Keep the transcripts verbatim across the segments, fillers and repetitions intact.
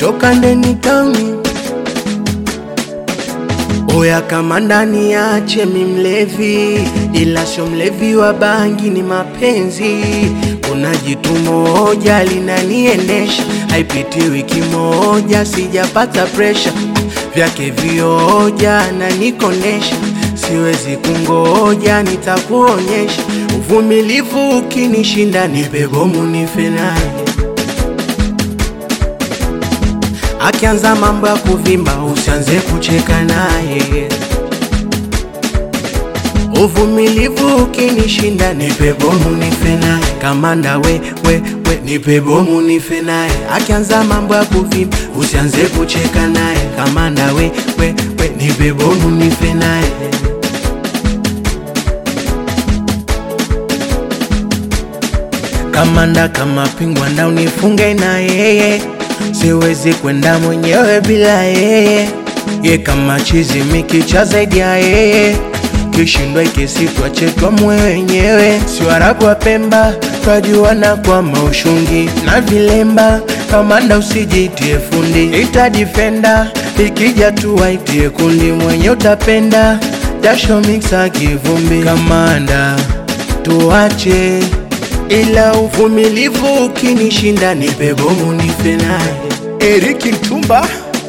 kutoka ndani tauni. Oya kama ndani ache mimlevi, ila sio mlevi wa bangi ni mapenzi. Kuna jitu moja linaniendesha, haipiti wiki moja sijapata pressure. Vyake vioja na nikonesha, siwezi kungoja nitakuonyesha. Uvumilivu ukinishinda nipe bomu nife naye. Akianza mambo ya kuvimba usianze kucheka naye. Uvumilivu ukinishinda nipe bomu nife naye. Kamanda we we we nipe bomu nife naye. Akianza mambo ya kuvimba usianze kucheka naye. Kamanda we we we nipe bomu nife naye. Kamanda kama pingwa nda unifunge na yeye, siwezi kwenda mwenyewe bila yeye. Ye kama chizi mikicha zaidi ya yeye, kishindwa ikesi tuache tuamue wenyewe. Si Waarabu wa Pemba twajuana kwa maushungi na vilemba. Kamanda usijitie fundi, ita defender ikija tu waitie kundi. Mwenye utapenda jasho mixa kivumbi. Kamanda tuache, ila uvumilivu ukinishinda nipe bomu nife naye. Eric Ntumba.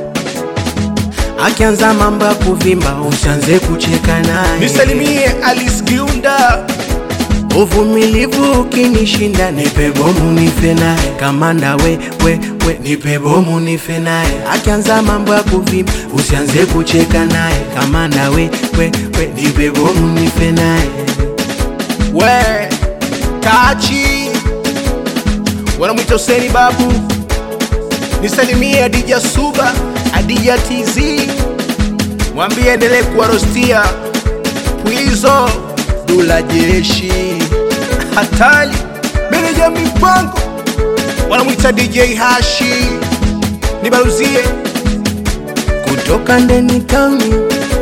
Akianza mambo ya kuvimba usianze kucheka naye. Nisalimie Alice Giunda. Uvumilivu ukinishinda nipe bomu nife naye. Kamanda we we we nipe bomu nife naye. Akianza mambo ya kuvimba usianze kucheka naye. Kamanda we we we nipe bomu nife naye. We Kachi wanamwita Hussein Babu. Nisalimie Adija Suba, Adija T Z, mwambie endelee kuwarostia. Pwizo Dula Jeshi hatali meneja mipango wanamwita D J Hashi. Nibaruzie kutoka ndani tauni.